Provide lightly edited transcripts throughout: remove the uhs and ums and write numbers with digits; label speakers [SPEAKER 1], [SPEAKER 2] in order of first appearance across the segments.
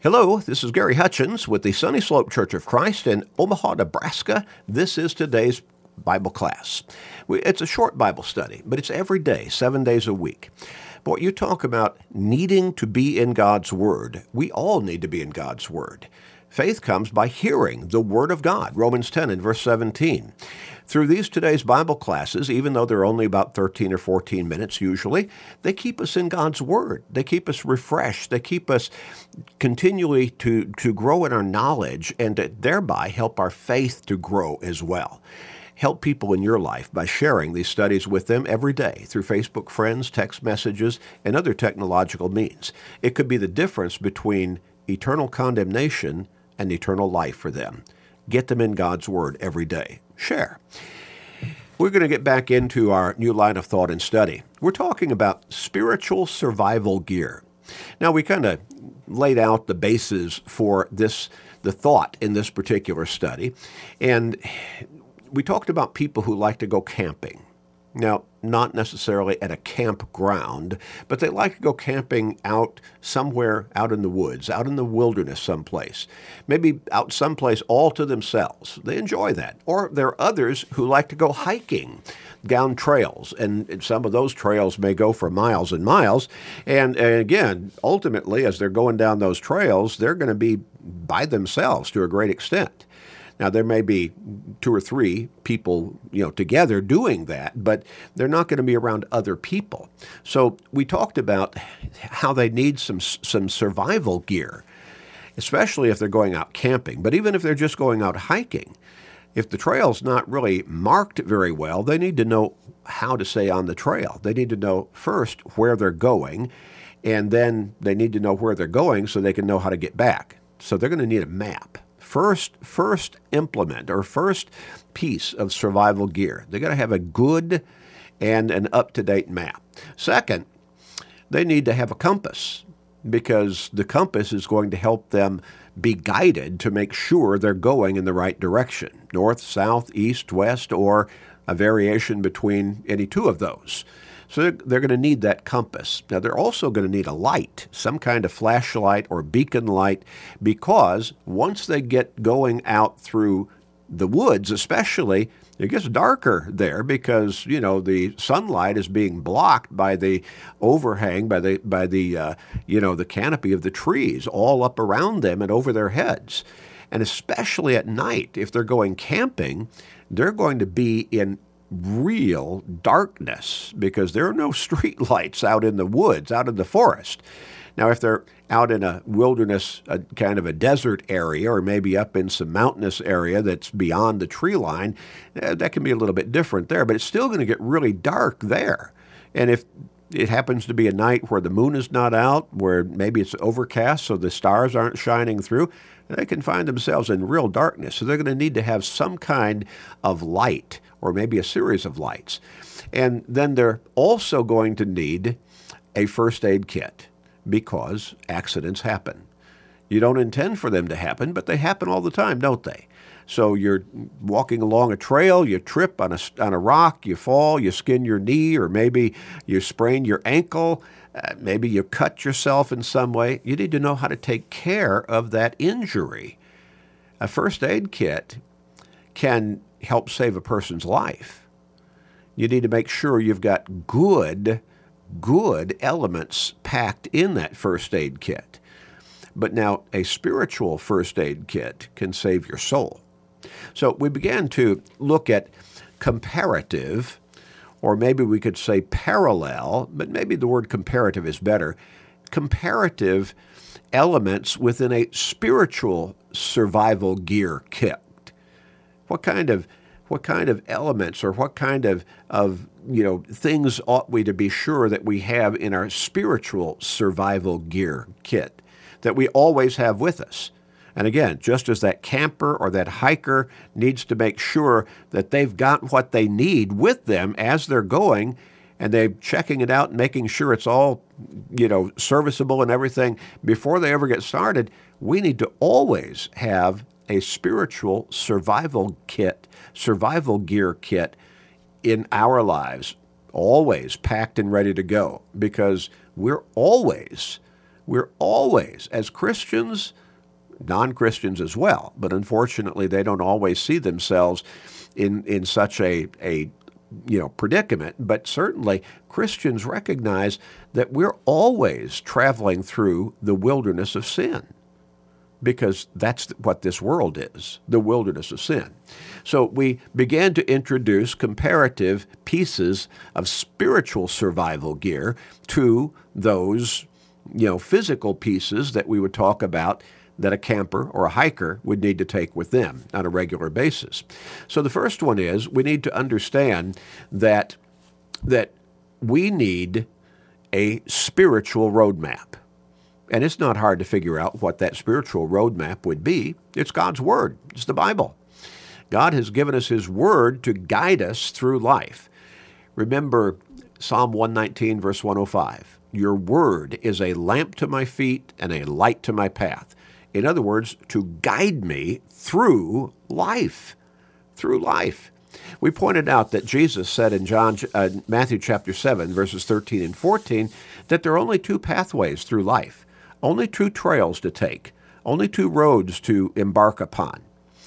[SPEAKER 1] Hello, this is Gary Hutchins with the Sunny Slope Church of Christ in Omaha, Nebraska. This is today's Bible class. It's a short Bible study, but it's every day, 7 days a week. But you talk about needing to be in God's Word. We all need to be in God's Word. Faith comes by hearing the Word of God, Romans 10 and verse 17. Through these today's Bible classes, even though they're only about 13 or 14 minutes usually, they keep us in God's Word. They keep us refreshed. They keep us continually to grow in our knowledge and to thereby help our faith to grow as well. Help people in your life by sharing these studies with them every day through Facebook friends, text messages, and other technological means. It could be the difference between eternal condemnation and eternal life for them. Get them in God's Word every day. Share. We're going to get back into our new line of thought and study. We're talking about spiritual survival gear. Now, we kind of laid out the basis for the thought in this particular study, and we talked about people who like to go camping. Now, not necessarily at a campground, but they like to go camping out somewhere out in the woods, out in the wilderness someplace, maybe out someplace all to themselves. They enjoy that. Or there are others who like to go hiking down trails, and some of those trails may go for miles and miles. And again, ultimately, as they're going down those trails, they're going to be by themselves to a great extent. Now, there may be 2 or 3 people, together doing that, but they're not going to be around other people. So we talked about how they need some survival gear, especially if they're going out camping. But even if they're just going out hiking, if the trail's not really marked very well, they need to know how to stay on the trail. They need to know first where they're going, and then they need to know where they're going so they can know how to get back. So they're going to need a map. First implement or first piece of survival gear. They got to have a good and an up-to-date map. Second, they need to have a compass because the compass is going to help them be guided to make sure they're going in the right direction, north, south, east, west, or a variation between any 2 of those. So they're going to need that compass. Now, they're also going to need a light, some kind of flashlight or beacon light, because once they get going out through the woods especially, it gets darker there because, the sunlight is being blocked by the overhang, by the canopy of the trees all up around them and over their heads. And especially at night, if they're going camping, they're going to be in real darkness because there are no street lights out in the woods, out in the forest. Now, if they're out in a wilderness, kind of a desert area, or maybe up in some mountainous area that's beyond the tree line, that can be a little bit different there, but it's still going to get really dark there. And if it happens to be a night where the moon is not out, where maybe it's overcast so the stars aren't shining through, they can find themselves in real darkness. So they're going to need to have some kind of light or maybe a series of lights. And then they're also going to need a first aid kit because accidents happen. You don't intend for them to happen, but they happen all the time, don't they? So you're walking along a trail, you trip on a rock, you fall, you skin your knee, or maybe you sprain your ankle, maybe you cut yourself in some way. You need to know how to take care of that injury. A first aid kit can help save a person's life. You need to make sure you've got good elements packed in that first aid kit. But now a spiritual first aid kit can save your soul. So we began to look at comparative, or maybe we could say parallel, but maybe the word comparative is better, comparative elements within a spiritual survival gear kit. What kind of elements or what kind of things ought we to be sure that we have in our spiritual survival gear kit that we always have with us? And again, just as that camper or that hiker needs to make sure that they've got what they need with them as they're going, and they're checking it out and making sure it's all, serviceable and everything before they ever get started, we need to always have a spiritual survival gear kit in our lives, always packed and ready to go, because we're always We're always, as Christians, non-Christians as well, but unfortunately they don't always see themselves in such a predicament. But certainly Christians recognize that we're always traveling through the wilderness of sin, because that's what this world is, the wilderness of sin. So we began to introduce comparative pieces of spiritual survival gear to those, physical pieces that we would talk about that a camper or a hiker would need to take with them on a regular basis. So the first one is we need to understand that we need a spiritual roadmap. And it's not hard to figure out what that spiritual roadmap would be. It's God's Word. It's the Bible. God has given us His Word to guide us through life. Remember Psalm 119, verse 105. Your Word is a lamp to my feet and a light to my path. In other words, to guide me through life. Through life. We pointed out that Jesus said in Matthew chapter 7, verses 13 and 14, that there are only two pathways through life. Only two trails to take, only two roads to embark upon.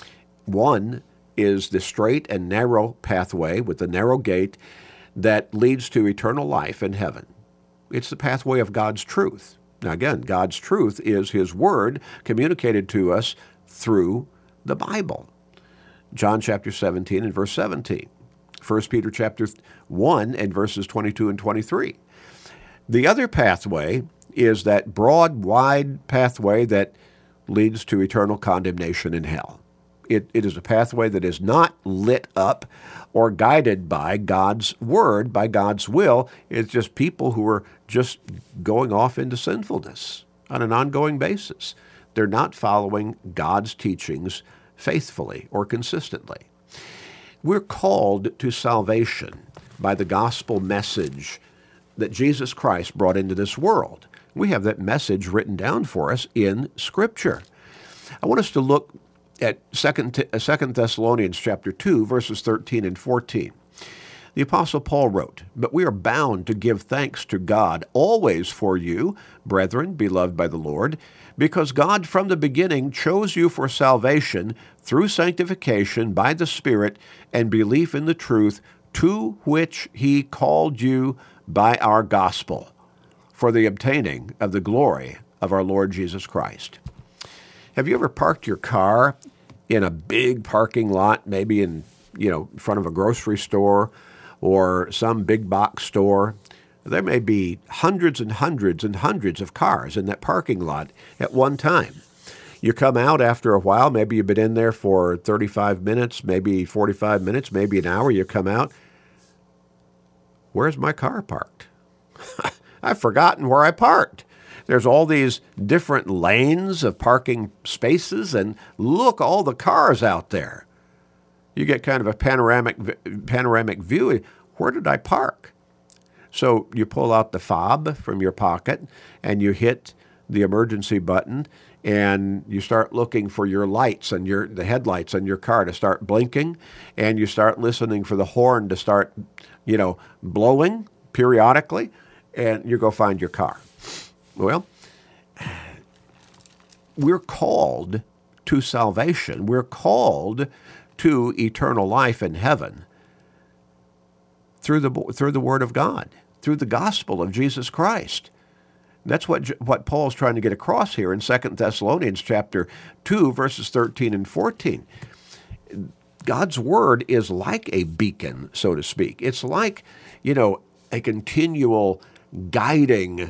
[SPEAKER 1] One is the straight and narrow pathway with the narrow gate that leads to eternal life in heaven. It's the pathway of God's truth. Now again, God's truth is His Word communicated to us through the Bible. John chapter 17 and verse 17. 1 Peter chapter 1 and verses 22 and 23. The other pathway is that broad, wide pathway that leads to eternal condemnation in hell. It is a pathway that is not lit up or guided by God's Word, by God's will. It's just people who are just going off into sinfulness on an ongoing basis. They're not following God's teachings faithfully or consistently. We're called to salvation by the gospel message that Jesus Christ brought into this world. We have that message written down for us in Scripture. I want us to look at 2 Thessalonians chapter 2, verses 13 and 14. The Apostle Paul wrote, "But we are bound to give thanks to God always for you, brethren, beloved by the Lord, because God from the beginning chose you for salvation through sanctification by the Spirit and belief in the truth, to which He called you by our gospel, for the obtaining of the glory of our Lord Jesus Christ." Have you ever parked your car in a big parking lot, maybe in front of a grocery store or some big box store? There may be hundreds and hundreds and hundreds of cars in that parking lot at one time. You come out after a while, maybe you've been in there for 35 minutes, maybe 45 minutes, maybe an hour. You come out, where's my car parked? I've forgotten where I parked. There's all these different lanes of parking spaces, and look, all the cars out there. You get kind of a panoramic view. Where did I park? So you pull out the fob from your pocket, and you hit the emergency button, and you start looking for your lights and the headlights on your car to start blinking, and you start listening for the horn to start, blowing periodically, and you go find your car. Well, we're called to salvation. We're called to eternal life in heaven through the Word of God, through the gospel of Jesus Christ. That's what Paul's trying to get across here in 2 Thessalonians chapter 2, verses 13 and 14. God's Word is like a beacon, so to speak. It's like, a continual guiding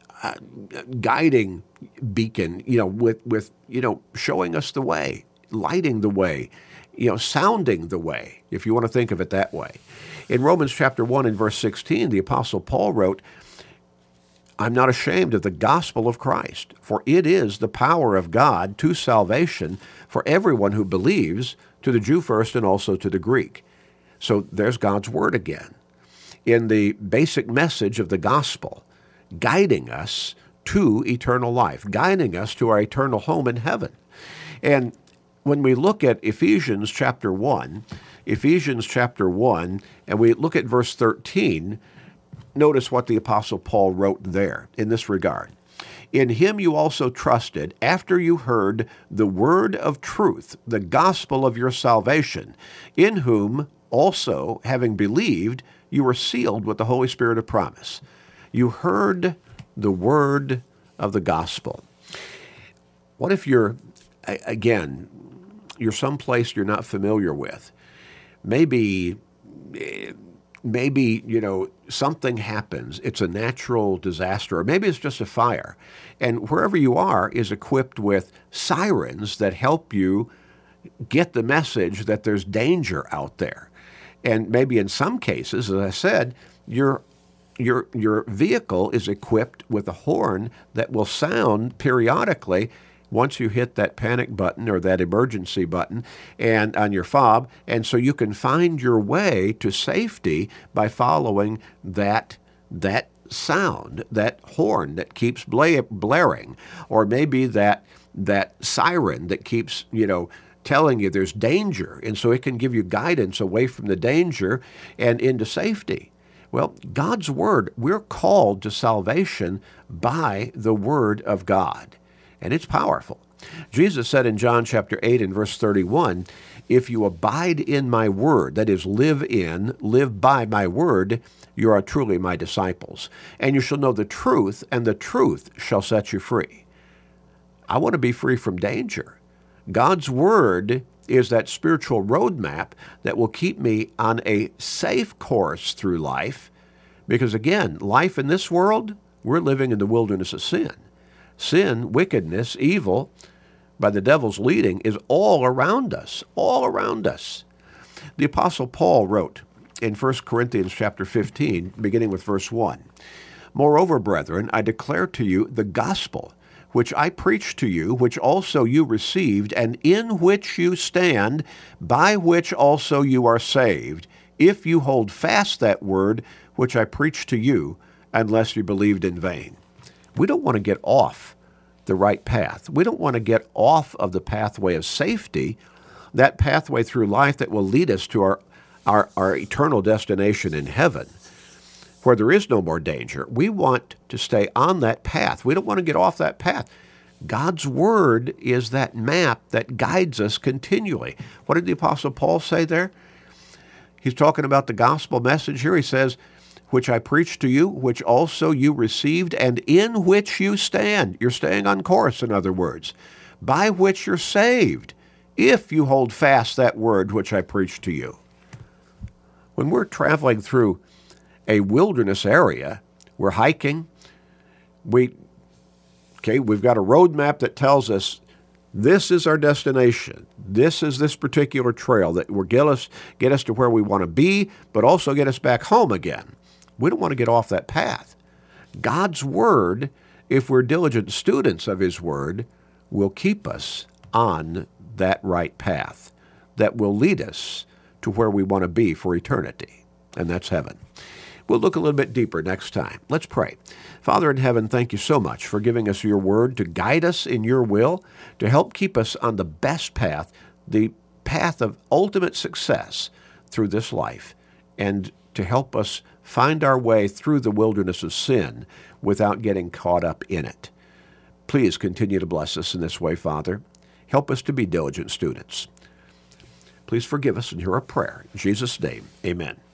[SPEAKER 1] beacon, with showing us the way, lighting the way, sounding the way, if you want to think of it that way. In Romans chapter 1 and verse 16, the Apostle Paul wrote, "I'm not ashamed of the gospel of Christ, for it is the power of God to salvation for everyone who believes, to the Jew first and also to the Greek." So there's God's Word again, in the basic message of the gospel, guiding us to eternal life, guiding us to our eternal home in heaven. And when we look at Ephesians chapter 1, and we look at verse 13, notice what the Apostle Paul wrote there in this regard. In him you also trusted, after you heard the word of truth, the gospel of your salvation, in whom also, having believed, you were sealed with the Holy Spirit of promise. You heard the word of the gospel. What if you're someplace you're not familiar with? Maybe something happens. It's a natural disaster, or maybe it's just a fire. And wherever you are is equipped with sirens that help you get the message that there's danger out there. And maybe in some cases, as I said, your vehicle is equipped with a horn that will sound periodically once you hit that panic button or that emergency button and on your fob, and so you can find your way to safety by following that sound, that horn that keeps blaring, or maybe that siren that keeps, telling you there's danger, and so it can give you guidance away from the danger and into safety. Well, God's Word, we're called to salvation by the Word of God, and it's powerful. Jesus said in John chapter 8 and verse 31, if you abide in my Word, that is, live by my Word, you are truly my disciples, and you shall know the truth, and the truth shall set you free. I want to be free from danger. God's Word is that spiritual roadmap that will keep me on a safe course through life, because again, life in this world, we're living in the wilderness of sin. Sin, wickedness, evil, by the devil's leading, is all around us, all around us. The Apostle Paul wrote in 1 Corinthians chapter 15, beginning with verse 1, moreover, brethren, I declare to you the gospel which I preached to you, which also you received, and in which you stand, by which also you are saved, if you hold fast that word which I preached to you, unless you believed in vain. We don't want to get off the right path. We don't want to get off of the pathway of safety, that pathway through life that will lead us to our eternal destination in heaven, where there is no more danger. We want to stay on that path. We don't want to get off that path. God's Word is that map that guides us continually. What did the Apostle Paul say there? He's talking about the gospel message here. He says, which I preached to you, which also you received, and in which you stand. You're staying on course, in other words, by which you're saved, if you hold fast that word which I preached to you. When we're traveling through a wilderness area, we're hiking, we've got a road map that tells us this is our destination. This is this particular trail that will get us to where we want to be, but also get us back home again. We don't want to get off that path. God's Word, if we're diligent students of His Word, will keep us on that right path that will lead us to where we want to be for eternity, and that's heaven. We'll look a little bit deeper next time. Let's pray. Father in heaven, thank you so much for giving us your word to guide us in your will, to help keep us on the best path, the path of ultimate success through this life, and to help us find our way through the wilderness of sin without getting caught up in it. Please continue to bless us in this way, Father. Help us to be diligent students. Please forgive us and hear our prayer. In Jesus' name, amen.